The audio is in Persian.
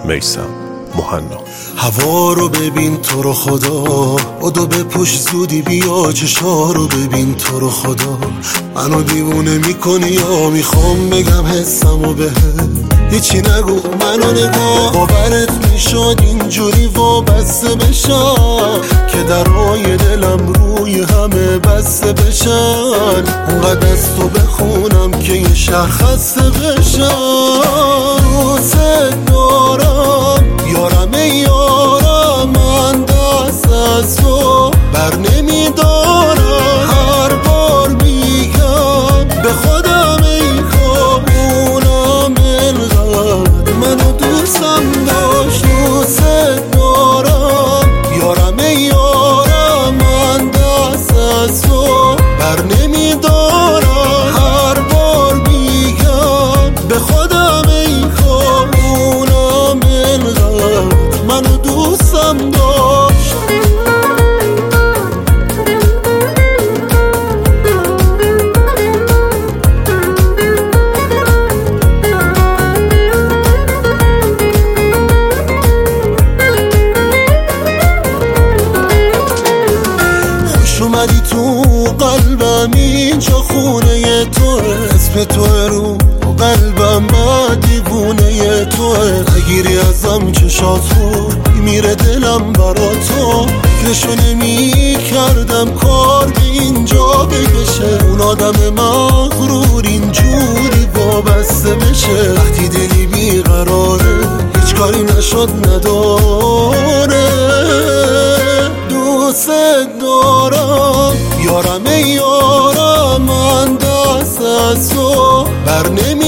میثم مهنا. هوا رو ببین تو رو خدا، بدو بپوش زودی بیا، چشا رو ببین تو رو خدا. منو دیوونه میکنی یا میخوام بگم حسمو بهت، هیچی نگو منو نگاه. باورت میشد اینجوری وابسته بشم که درای دلم روی همه بسته بشن، اونقدر از تو بخونم که یه شهر خسته بشن. دوست دارم یارم یارم، من دست از تو بر نمیدارم. هر بار میگم به خودم ای کامونم انقدر منو دوستم داشت. دوست دارم یارم یارم، من دست از تو بر نمیدارم. هر بار میگم به خودم ای کامونم انقدر منو دوستم داشت. خوش اومدی تو قلبم، اینجا خونه توه، اسم توه رو قلبم، من دیوونه توه. نگیری ازم چشاتو میره دلم برا تو، فکرشو نمی کردم کار به اینجا بکشه. اون آدم مغرور اینجوری وابسته بشه، وقتی دلی بیقراره هیچ کاری نشد نداره. دوست دارم یارم یارم، من دست از تو بر نمی